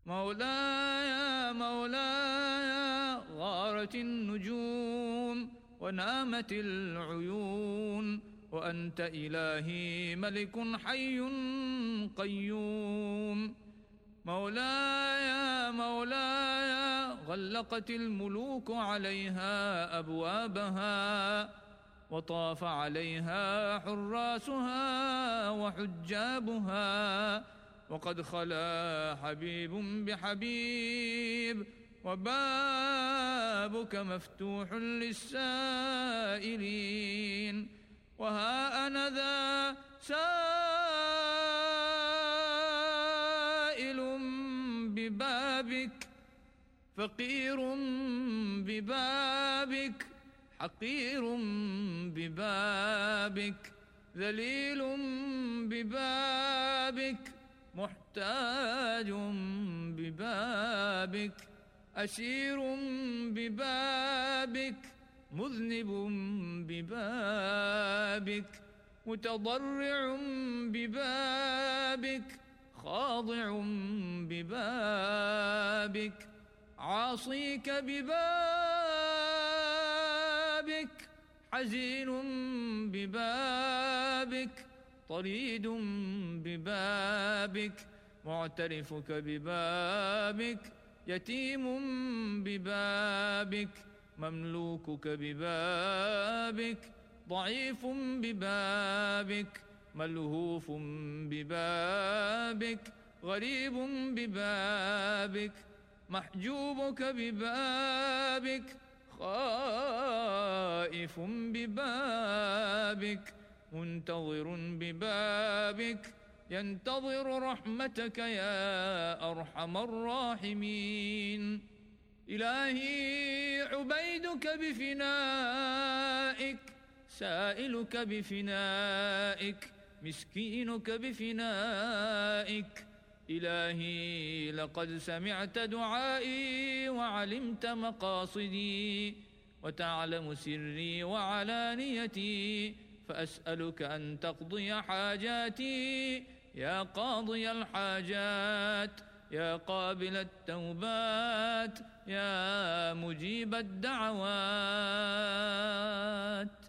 مولاي مولاي غارت النجوم ونامت العيون، وأنت إلهي ملك حي قيوم. مولاي مولاي غلقت الملوك عليها أبوابها، وطاف عليها حراسها وحجابها، وقد خلا حبيب بحبيب، وبابك مفتوح للسائلين. وها أنا ذا سائل ببابك، فقير ببابك، حقير ببابك، ذليل ببابك، محتاج ببابك، أسير ببابك، مذنب ببابك، متضرع ببابك، خاضع ببابك، عاصيك ببابك، حزين ببابك، طريد ببابك، معترفك ببابك، يتيم ببابك، مملوكك ببابك، ضعيف ببابك، ملهوف ببابك، غريب ببابك، محجوبك ببابك، خائف ببابك، منتظر ببابك، ينتظر رحمتك يا أرحم الراحمين. إلهي عبيدك بفنائك، سائلك بفنائك، مسكينك بفنائك. إلهي لقد سمعت دعائي وعلمت مقاصدي، وتعلم سري وعلانيتي، فأسألك أن تقضي حاجاتي يا قاضي الحاجات، يا قابل التوبات، يا مجيب الدعوات.